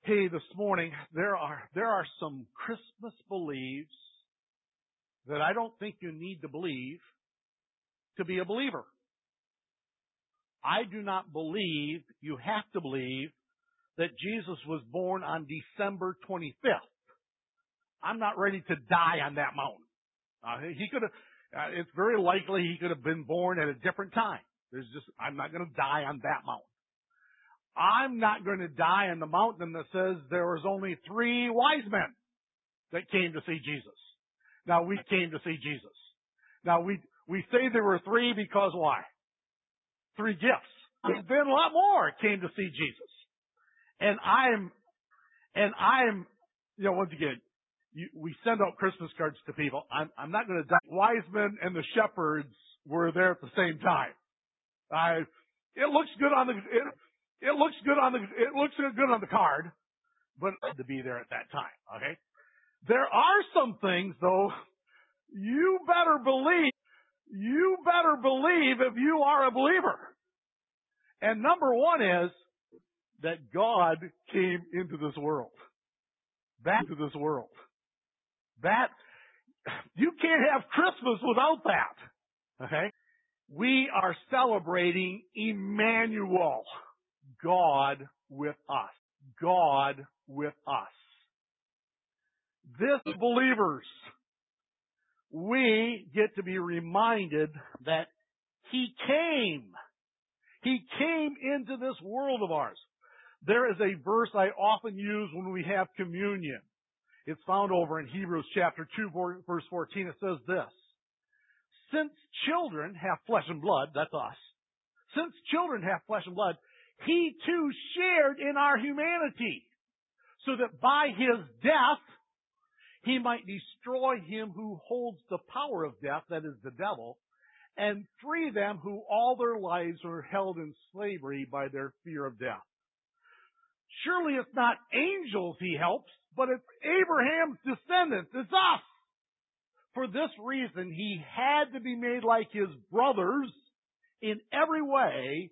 Hey, this morning there are some Christmas beliefs that I don't think you need to believe to be a believer. I do not believe you have to believe that Jesus was born on December 25th. I'm not ready to die on that mountain. He could have. It's very likely he could have been born at a different time. I'm not going to die on that mountain. I'm not going to die on the mountain that says there was only 3 wise men that came to see Jesus. Now, we came to see Jesus. Now, we say there were 3 because why? 3 gifts. There's been a lot more came to see Jesus. And I'm, once again, we send out Christmas cards to people. I'm not going to die. Wise men and the shepherds were there at the same time. It looks good on the card, but to be there at that time. Okay. There are some things though. You better believe if you are a believer. And number one is that God came into this world. That you can't have Christmas without that. Okay? We are celebrating Emmanuel, God with us. God with us. This believers, we get to be reminded that He came. He came into this world of ours. There is a verse I often use when we have communion. It's found over in Hebrews chapter 2, verse 14. It says this: since children have flesh and blood, that's us. Since children have flesh and blood, He too shared in our humanity, so that by His death, He might destroy him who holds the power of death, that is the devil, and free them who all their lives were held in slavery by their fear of death. Surely it's not angels He helps, but it's Abraham's descendants. It's us. For this reason, He had to be made like His brothers in every way,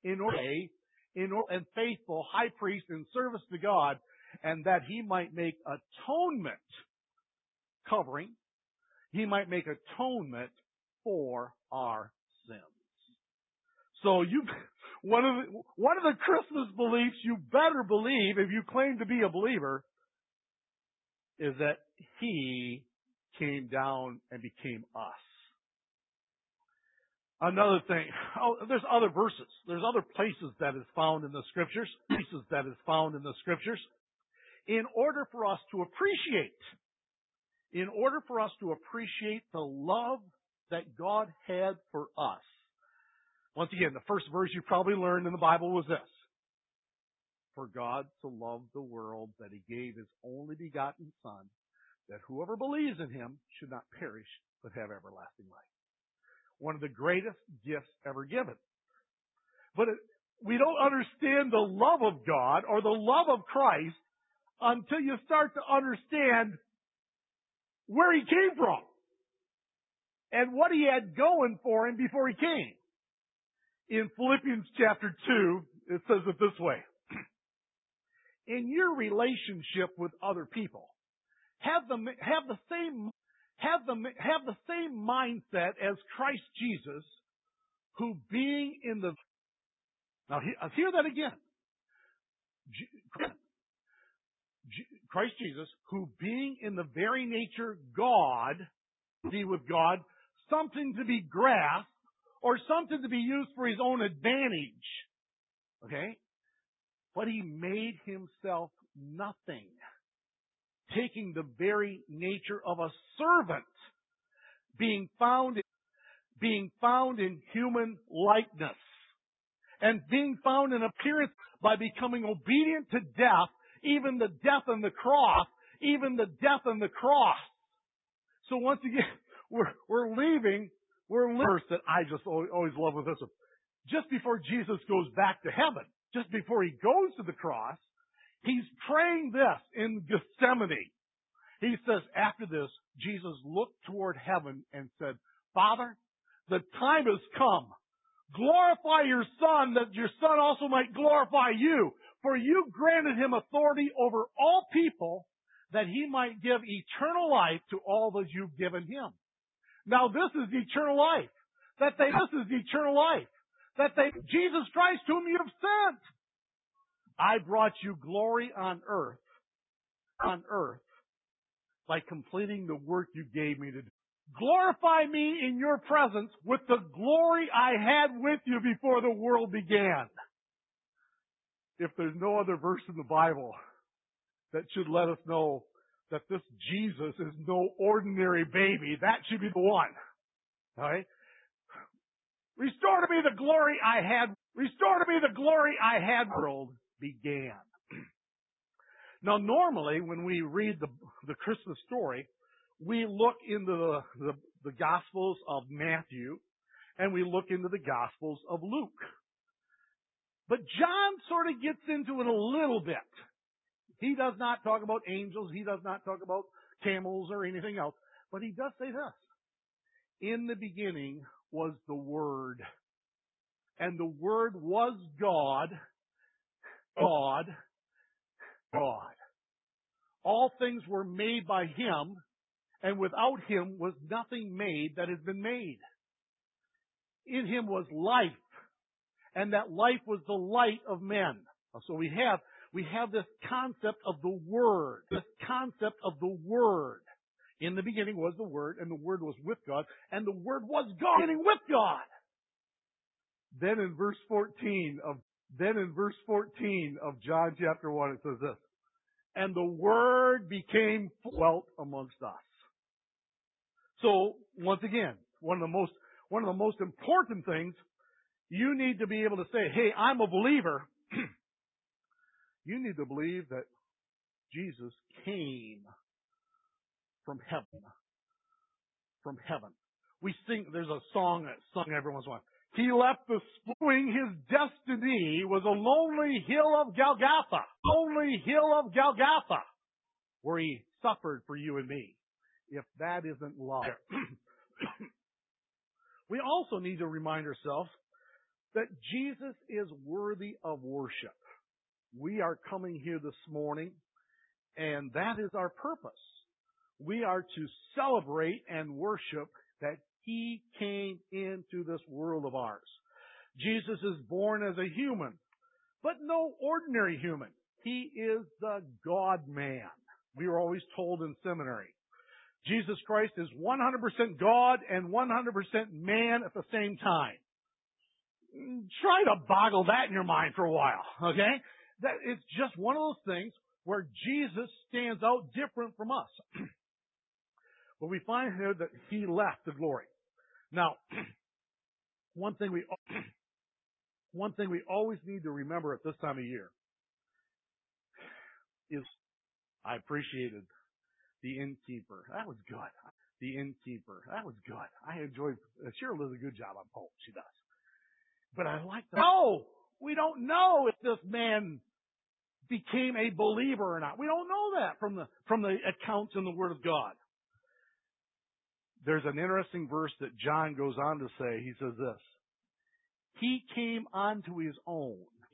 and faithful high priest in service to God, and that He might make atonement, covering, He might make atonement for our sins. So one of the Christmas beliefs you better believe if you claim to be a believer is that He came down and became us. Another thing, there's other verses. There's other places that is found in the Scriptures. In order for us to appreciate the love that God had for us. Once again, the first verse you probably learned in the Bible was this: for God so loved the world that He gave His only begotten Son, that whoever believes in Him should not perish, but have everlasting life. One of the greatest gifts ever given. But we don't understand the love of God or the love of Christ until you start to understand where He came from and what He had going for Him before He came. In Philippians chapter 2, it says it this way: in your relationship with other people, have the same mindset as Christ Jesus, who being in the... Now, hear that again. Christ Jesus, who being in the very nature God, be with God, something to be grasped, or something to be used for His own advantage. Okay? But He made Himself nothing, taking the very nature of a servant, being found in human likeness, and being found in appearance by becoming obedient to death, even the death on the cross. So once again, we're leaving verse that I just always love with this one. Just before Jesus goes back to heaven, just before He goes to the cross, He's praying this in Gethsemane. He says, after this, Jesus looked toward heaven and said, Father, the time has come. Glorify your Son, that your Son also might glorify you. For you granted him authority over all people, that he might give eternal life to all that you've given him. Now this is eternal life. Jesus Christ whom you have sent. I brought you glory on earth, by completing the work you gave me to do. Glorify me in your presence with the glory I had with you before the world began. If there's no other verse in the Bible that should let us know that this Jesus is no ordinary baby, that should be the one. All right? Restore to me the glory I had. World began. Now, normally, when we read the Christmas story, we look into the Gospels of Matthew and we look into the Gospels of Luke. But John sort of gets into it a little bit. He does not talk about angels. He does not talk about camels or anything else. But he does say this. In the beginning was the Word. And the Word was God. All things were made by Him, and without Him was nothing made that has been made. In Him was life, and that life was the light of men. So we have this concept of the Word. In the beginning was the Word, and the Word was with God, and the Word was God, beginning with God. Then in verse 14 of John chapter 1, it says this, and the Word became dwelt amongst us. So, once again, one of the most important things, you need to be able to say, hey, I'm a believer. You need to believe that Jesus came from heaven. We sing, there's a song that's sung every once in a while. He left the spring, his destiny was a lonely hill of Golgotha, where he suffered for you and me. If that isn't love. We also need to remind ourselves that Jesus is worthy of worship. We are coming here this morning, and that is our purpose. We are to celebrate and worship that He came into this world of ours. Jesus is born as a human, but no ordinary human. He is the God-man. We were always told in seminary. Jesus Christ is 100% God and 100% man at the same time. Try to boggle that in your mind for a while, okay? That it's just one of those things where Jesus stands out different from us. But we find here that He left the glory. Now, one thing we always need to remember at this time of year is I appreciated the innkeeper. That was good. I enjoyed. Cheryl does a good job on Pope. She does. But I like that. No, we don't know if this man became a believer or not. We don't know that from the accounts in the Word of God. There's an interesting verse that John goes on to say. He says this. He came unto his own.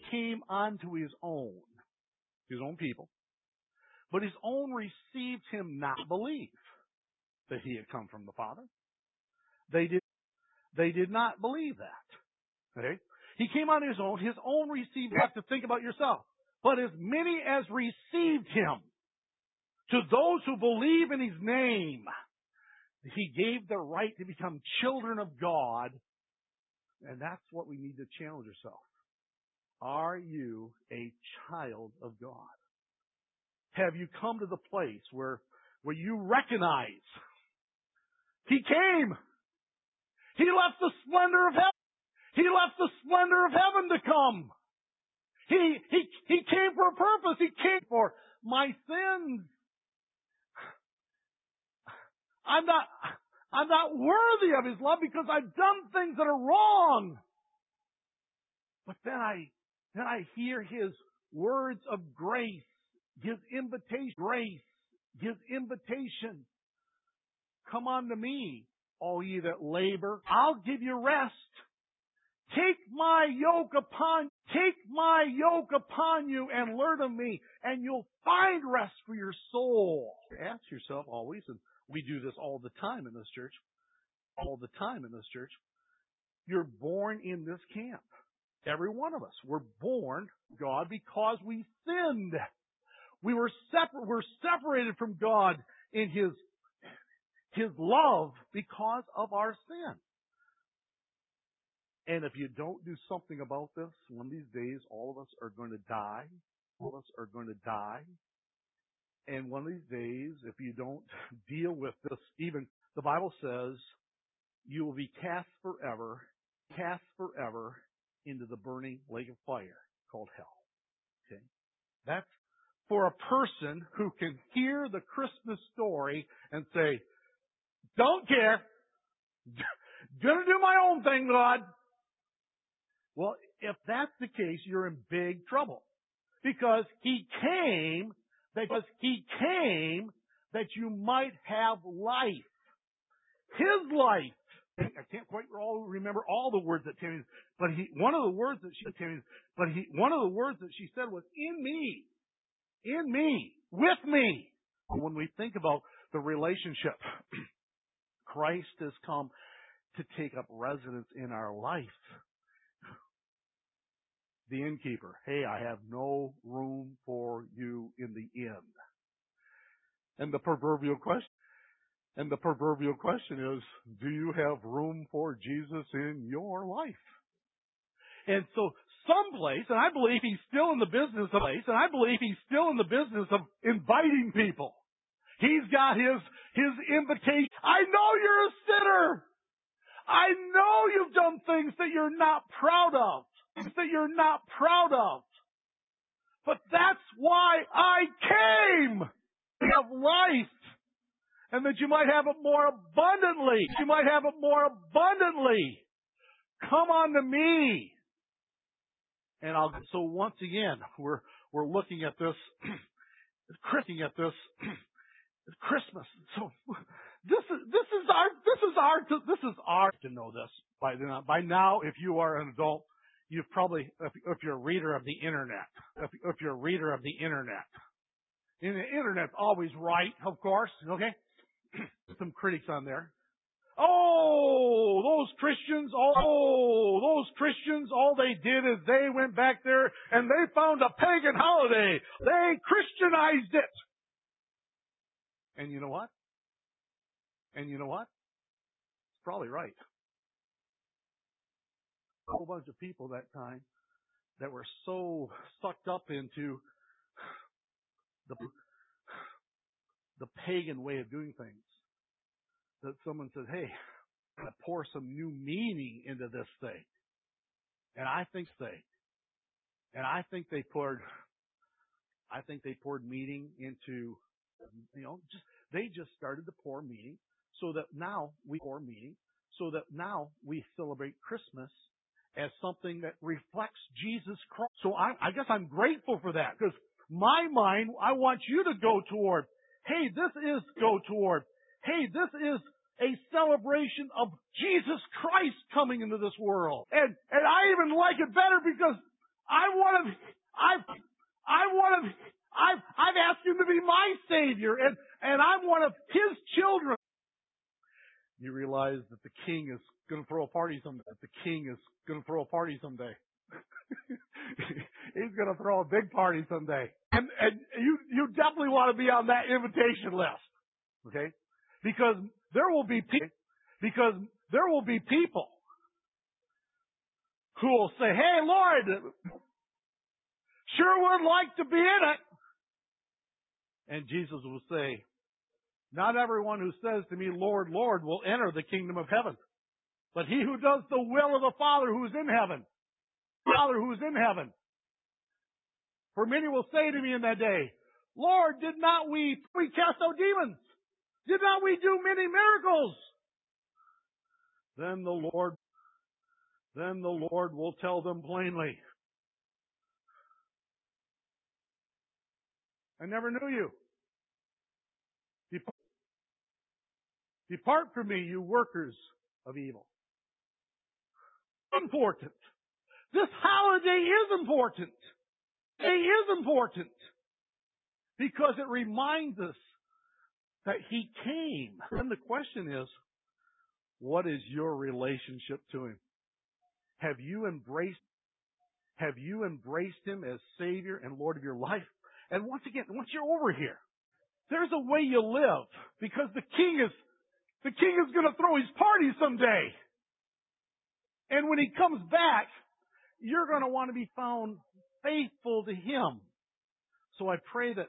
His own people. But his own received him not believe that he had come from the Father. They did not believe that. Okay? He came on his own. His own received. You have to think about yourself. But as many as received him, to those who believe in his name, he gave the right to become children of God. And that's what we need to challenge ourselves. Are you a child of God? Have you come to the place where you recognize He came? He left the splendor of heaven. He left the splendor of heaven to come. He came for a purpose. He came for my sins. I'm not worthy of His love because I've done things that are wrong. But then I hear His words of grace, His invitation. Come unto me, all ye that labor. I'll give you rest. Take my yoke upon you and learn of me, and you'll find rest for your soul. Ask yourself always, and we do this all the time in this church, you're born in this camp. Every one of us. We're born God because we sinned. We're separated from God in His love because of our sin. And if you don't do something about this, one of these days all of us are going to die. And one of these days, if you don't deal with this, even the Bible says, you will be cast forever into the burning lake of fire called hell. Okay? That's for a person who can hear the Christmas story and say, don't care. Gonna do my own thing, God. Well, if that's the case, you're in big trouble. Because He came that you might have life. His life. I can't quite remember all the words that Tammy, but one of the words that she said was, in me, with me. When we think about the relationship, Christ has come to take up residence in our life. The innkeeper, hey, I have no room for you in the inn. And the proverbial question is, do you have room for Jesus in your life? And so someplace, and I believe He's still in the business of inviting people. He's got His invitation. I know you're a sinner. I know you've done things that you're not proud of. But that's why I came. To have life. And that you might have it more abundantly. Come unto me. And so once again, we're looking at this, Christmas. So this is our to know this by now. If you are an adult, you've probably, if you're a reader of the internet, and the internet's always right, of course. Okay, some critics on there. Oh, those Christians, all they did is they went back there and they found a pagan holiday. They Christianized it. And you know what? It's probably right. A whole bunch of people that time that were so sucked up into the pagan way of doing things that someone said, hey, I'm going to pour some new meaning into this thing. And I think they poured meaning into, they just started to pour meaning so that now we celebrate Christmas as something that reflects Jesus Christ. So I guess I'm grateful for that, because my mind, I want you to go toward, hey, this is a celebration of Jesus Christ coming into this world. And I even like it better because I've asked Him to be my Savior, and I'm one of His children. You realize that the King is going to throw a party someday. He's going to throw a big party someday. And you definitely want to be on that invitation list. Okay? Because there will be people who will say, hey, Lord, sure would like to be in it. And Jesus will say, not everyone who says to me, Lord, Lord, will enter the kingdom of heaven, but he who does the will of the Father who is in heaven. For many will say to me in that day, Lord, did not we cast out demons? Did not we do many miracles? Then the Lord will tell them plainly, I never knew you. Depart from me, you workers of evil. important. This holiday is important. It is important because it reminds us that He came. And the question is, what is your relationship to Him? Have you embraced Him as Savior and Lord of your life? And once again, once you're over here, there's a way you live because the King is going to throw His party someday. And when He comes back, you're going to want to be found faithful to Him. So I pray that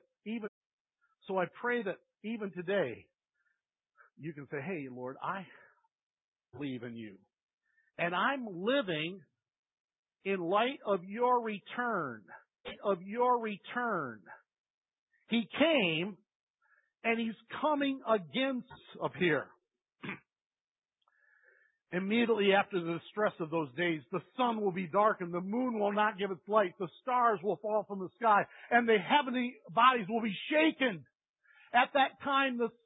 even today, you can say, hey, Lord, I believe in You. And I'm living in light of Your return. He came, and He's coming again up here. Immediately after the distress of those days, the sun will be darkened, the moon will not give its light, the stars will fall from the sky, and the heavenly bodies will be shaken. At that time, the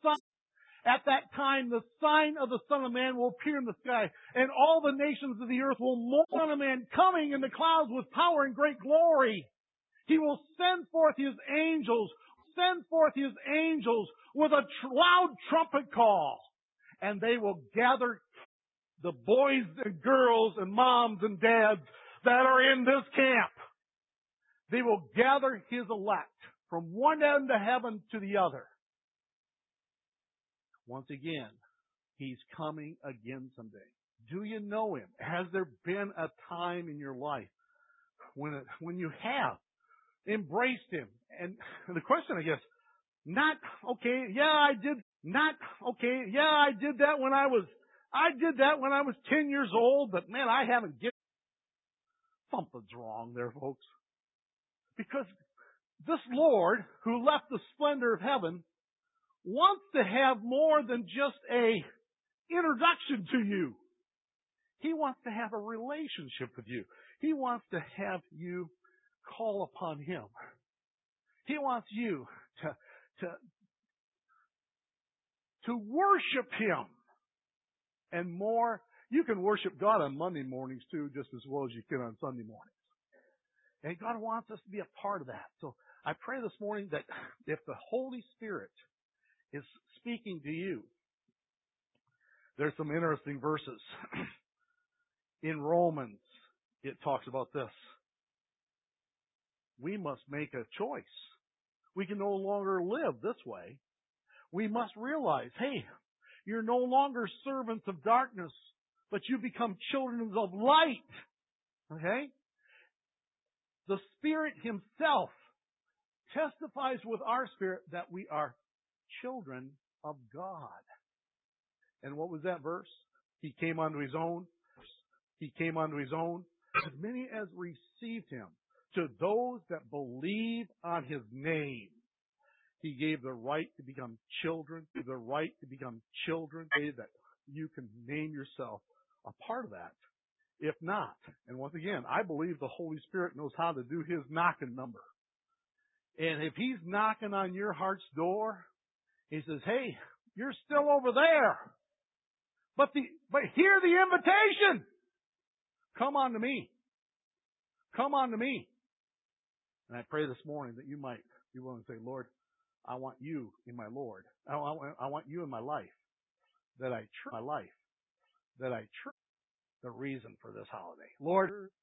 sign of the Son of Man will appear in the sky, and all the nations of the earth will mourn the Son of Man coming in the clouds with power and great glory. He will send forth His angels with a loud trumpet call, and they will gather the boys and girls and moms and dads that are in this camp. They will gather His elect from one end of heaven to the other. Once again, He's coming again someday. Do you know Him? Has there been a time in your life when you have embraced Him? And the question, I guess, I did that when I was 10 years old, but man, I haven't given. Something's wrong there, folks. Because this Lord, who left the splendor of heaven, wants to have more than just a introduction to you. He wants to have a relationship with you. He wants to have you call upon Him. He wants you to worship Him. And more, you can worship God on Monday mornings too, just as well as you can on Sunday mornings. And God wants us to be a part of that. So I pray this morning that if the Holy Spirit is speaking to you, there's some interesting verses. In Romans, it talks about this. We must make a choice. We can no longer live this way. We must realize, hey, you're no longer servants of darkness, but you become children of light. Okay? The Spirit Himself testifies with our spirit that we are children of God. And what was that verse? He came unto His own. As many as received Him, to those that believe on His name, He gave the right to become children. Say that you can name yourself a part of that. If not, and once again, I believe the Holy Spirit knows how to do His knocking number. And if He's knocking on your heart's door, He says, hey, you're still over there. But hear the invitation. Come on to me. Come on to me. And I pray this morning that you might be willing to say, Lord, I want You in my Lord. I want You in my life. That I trust the reason for this holiday. Lord,